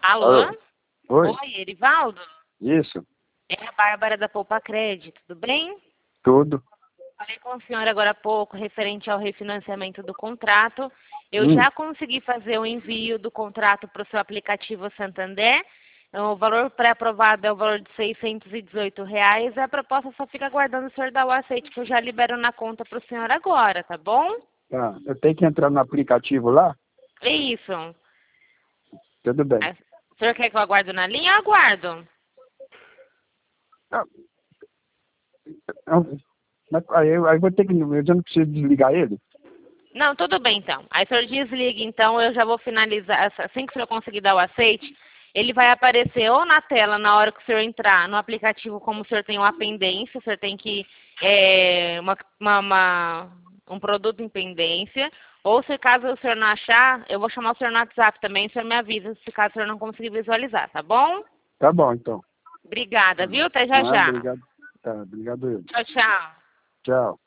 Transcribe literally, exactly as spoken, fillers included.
Alô? Alô? Oi? Oi, Erivaldo? Isso. É a Bárbara da Poupa Crédito, tudo bem? Tudo. Falei com o senhor agora há pouco, referente ao refinanciamento do contrato. Eu Hum. já consegui fazer o envio do contrato para o seu aplicativo Santander. O valor pré-aprovado é o valor de seiscentos e dezoito reais. A proposta só fica aguardando o senhor dar o aceite, que eu já libero na conta para o senhor agora, tá bom? Tá. Eu tenho que entrar no aplicativo lá? É isso. Tudo bem. O senhor quer que eu aguardo na linha? Eu aguardo. Ah, eu- mas Aí eu, aí eu vou ter que. Eu já não preciso desligar ele? Não, tudo bem então. Aí o senhor desliga, então eu já vou finalizar. Assim que o senhor conseguir dar o aceite, ele vai aparecer ou na tela na hora que o senhor entrar no aplicativo, como o senhor tem uma pendência, o senhor tem que é, uma, uma, uma- um produto em pendência, ou se caso o senhor não achar, eu vou chamar o senhor no WhatsApp também, o senhor me avisa se caso o senhor não conseguir visualizar, tá bom? Tá bom, então. Obrigada, viu? Até já Não é? já. Obrigado. Tá, obrigado eu. Tchau, tchau. Tchau.